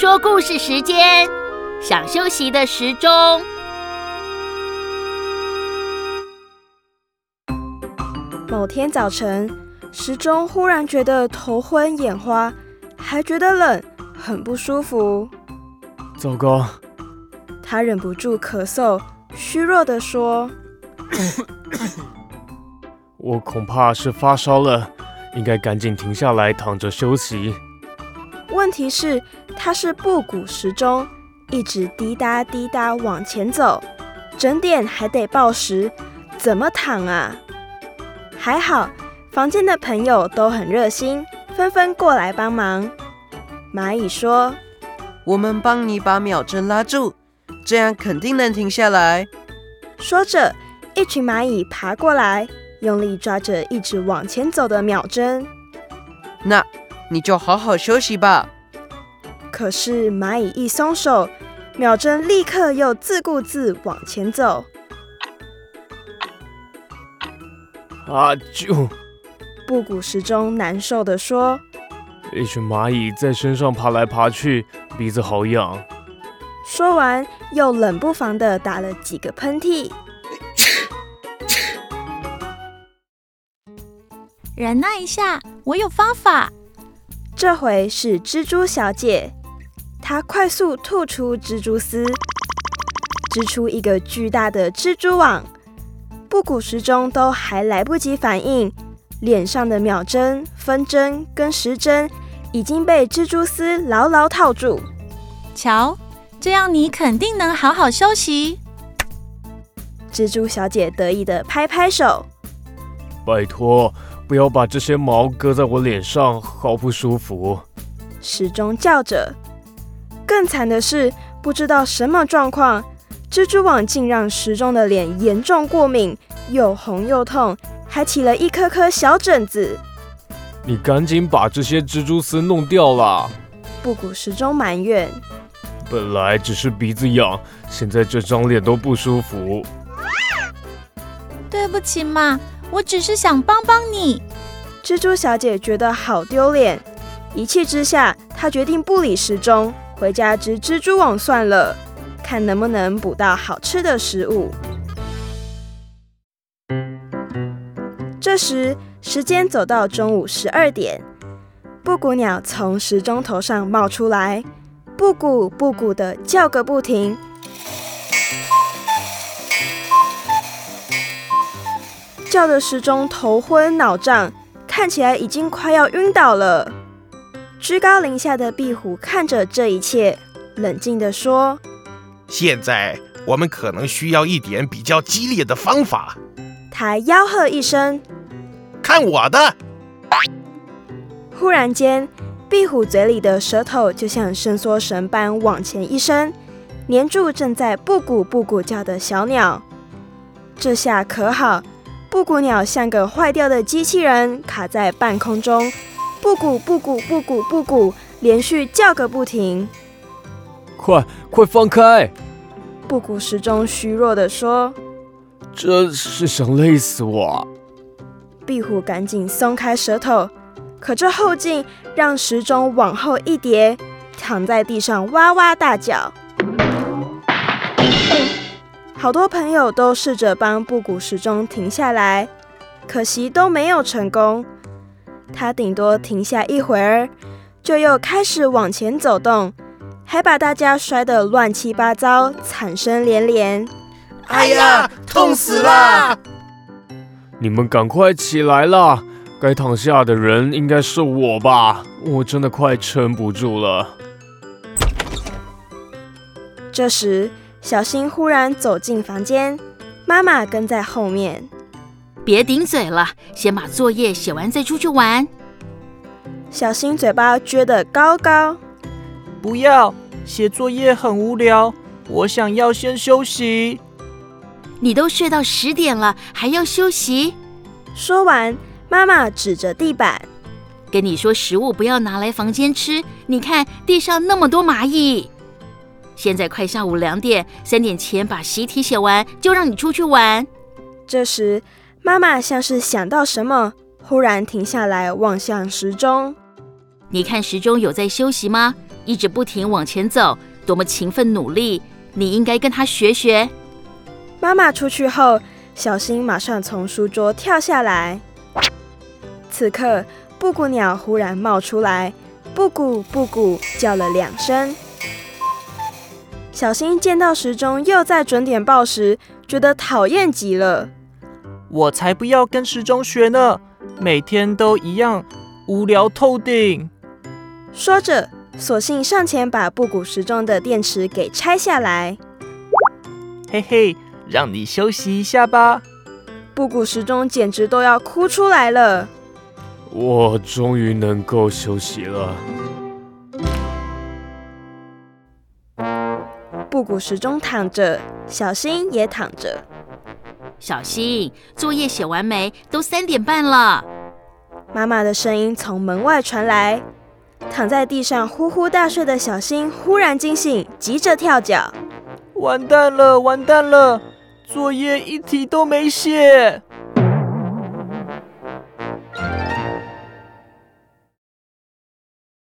说故事时间，想休息的时钟。 某天早晨，时钟忽然觉得头昏眼花，还觉得冷，很不舒服。 糟糕！ 他忍不住咳嗽，虚弱地说：“ 我恐怕是发烧了，应该赶紧停下来躺着休息。” 问题是，它是布谷时钟，一直滴答滴答往前走，整点还得报时，怎么躺啊？还好，房间的朋友都很热心，纷纷过来帮忙。蚂蚁说：“ 我们帮你把秒针拉住，这样肯定能停下来。” 说着，一群蚂蚁爬过来，用力抓着一直往前走的秒针。 那你就好好休息吧。 可是蚂蚁一松手，秒针立刻又自顾自往前走。 啊啾！ 布谷时钟难受地说：“ 一群蚂蚁在身上爬来爬去，鼻子好痒。” 说完，又冷不防地打了几个喷嚏。 忍耐一下，我有方法。 这回是蜘蛛小姐，她快速吐出蜘蛛丝，织出一个巨大的蜘蛛网。布谷时钟都还来不及反应，脸上的秒针、分针跟时针已经被蜘蛛丝牢牢套住。 瞧，这样你肯定能好好休息。 蜘蛛小姐得意地拍拍手：“ 拜托，不要把这些毛搁在我脸上，好不舒服。” 时钟叫着。更惨的是，不知道什么状况，蜘蛛网竟让时钟的脸严重过敏，又红又痛，还起了一颗颗小疹子。 你赶紧把这些蜘蛛丝弄掉啦！ 布谷时钟埋怨：“ 本来只是鼻子痒，现在这张脸都不舒服。” 对不起嘛，我只是想帮帮你。 蜘蛛小姐觉得好丢脸，一气之下，她决定不理时钟，回家织蜘蛛网算了，看能不能捕到好吃的食物。这时，时间走到中午12点，布谷鸟从时钟头上冒出来，布谷布谷的叫个不停。叫的时钟头昏脑胀，看起来已经快要晕倒了。居高临下的壁虎看着这一切，冷静地说：“ 现在我们可能需要一点比较激烈的方法。” 他吆喝一声：“ 看我的！” 忽然间，壁虎嘴里的舌头就像伸缩绳般往前一伸，黏住正在布谷布谷叫的小鸟。这下可好，布谷鸟像个坏掉的机器人，卡在半空中，布谷布谷布谷布谷，连续叫个不停。 快放开！ 布谷时钟虚弱地说：“ 这是想累死我。” 壁虎赶紧松开舌头，可这后劲让时钟往后一跌，躺在地上哇哇大叫。好多朋友都试着帮布谷时钟停下来，可惜都没有成功。他顶多停下一会儿，就又开始往前走动，还把大家摔得乱七八糟，惨声连连。 哎呀，痛死了！ 你们赶快起来啦！该躺下的人应该是我吧？我真的快撑不住了。 这时，小新忽然走进房间，妈妈跟在后面。 别顶嘴了，先把作业写完再出去玩。 小新嘴巴撅得高高。 不要，写作业很无聊，我想要先休息。 你都睡到10点了，还要休息？ 说完，妈妈指着地板， 跟你说食物不要拿来房间吃，你看地上那么多蚂蚁。现在快下午2点，3点前把习题写完，就让你出去玩。 这时，妈妈像是想到什么，忽然停下来望向时钟。 你看时钟有在休息吗？ 一直不停往前走，多么勤奋努力，你应该跟他学学。 妈妈出去后，小新马上从书桌跳下来。此刻，布谷鸟忽然冒出来，布谷布谷叫了2声。小新见到时钟又在准点报时，觉得讨厌极了。 我才不要跟时钟学呢，每天都一样，无聊透顶。 说着，索性上前把布谷时钟的电池给拆下来。 嘿嘿，让你休息一下吧。 布谷时钟简直都要哭出来了。 我终于能够休息了。 布谷时钟躺着，小新也躺着。 小新，作业写完没？都3点半了。 妈妈的声音从门外传来。躺在地上呼呼大睡的小新忽然惊醒，急着跳脚。 完蛋了，完蛋了！作业一题都没写。